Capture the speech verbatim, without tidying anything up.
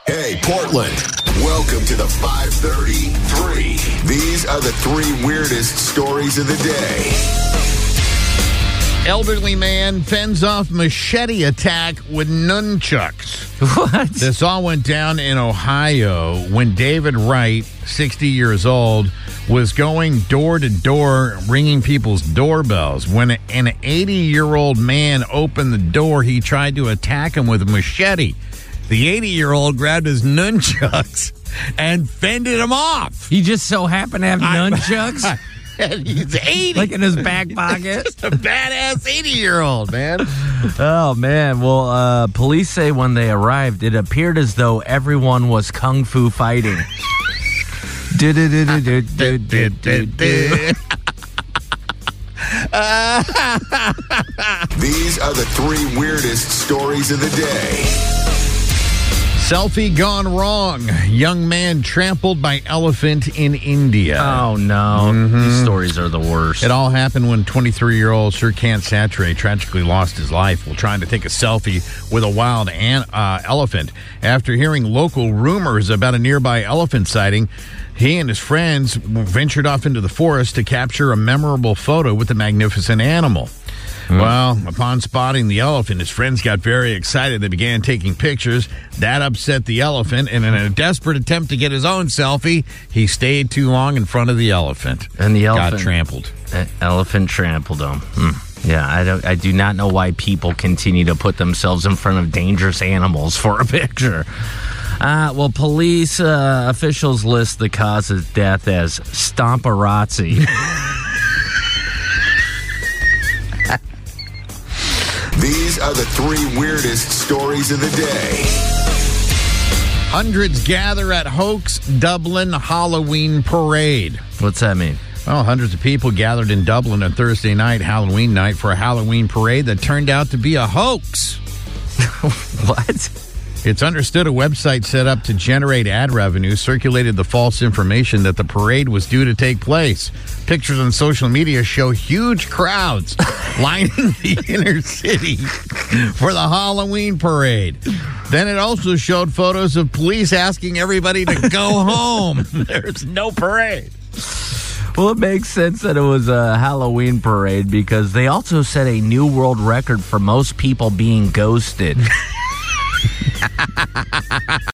Hey, Portland. Welcome to the five thirty-three. These are the three weirdest stories of the day. Elderly man fends off machete attack with nunchucks. What? This all went down in Ohio when David Wright, sixty years old, was going door to door ringing people's doorbells. When an eighty-year-old man opened the door, he tried to attack him with a machete. The eighty-year-old grabbed his nunchucks and fended him off. He just so happened to have nunchucks? And he's eighty. Like in his back pocket? Just a badass eighty-year-old, man. Oh, man. Well, uh, police say when they arrived, it appeared as though everyone was kung fu fighting. Do-do-do-do-do-do-do-do. These are the three weirdest stories of the day. Selfie gone wrong. Young man trampled by elephant in India. Oh, no. Mm-hmm. These stories are the worst. It all happened when twenty-three-year-old Shrikant Satre tragically lost his life while trying to take a selfie with a wild an- uh, elephant. After hearing local rumors about a nearby elephant sighting, he and his friends ventured off into the forest to capture a memorable photo with the magnificent animal. Mm. Well, upon spotting the elephant, his friends got very excited. They began taking pictures. That upset the elephant, and in a desperate attempt to get his own selfie, he stayed too long in front of the elephant. And the elephant got trampled. Uh, elephant trampled him. Hmm. Yeah, I don't. I do not know why people continue to put themselves in front of dangerous animals for a picture. Uh, well, police uh, officials list the cause of death as stomparazzi. These are the three weirdest stories of the day. Hundreds gather at Hoax Dublin Halloween Parade. What's that mean? Well, hundreds of people gathered in Dublin on Thursday night, Halloween night, for a Halloween parade that turned out to be a hoax. What? It's understood a website set up to generate ad revenue circulated the false information that the parade was due to take place. Pictures on social media show huge crowds lining the inner city for the Halloween parade. Then it also showed photos of police asking everybody to go home. There's no parade. Well, it makes sense that it was a Halloween parade because they also set a new world record for most people being ghosted.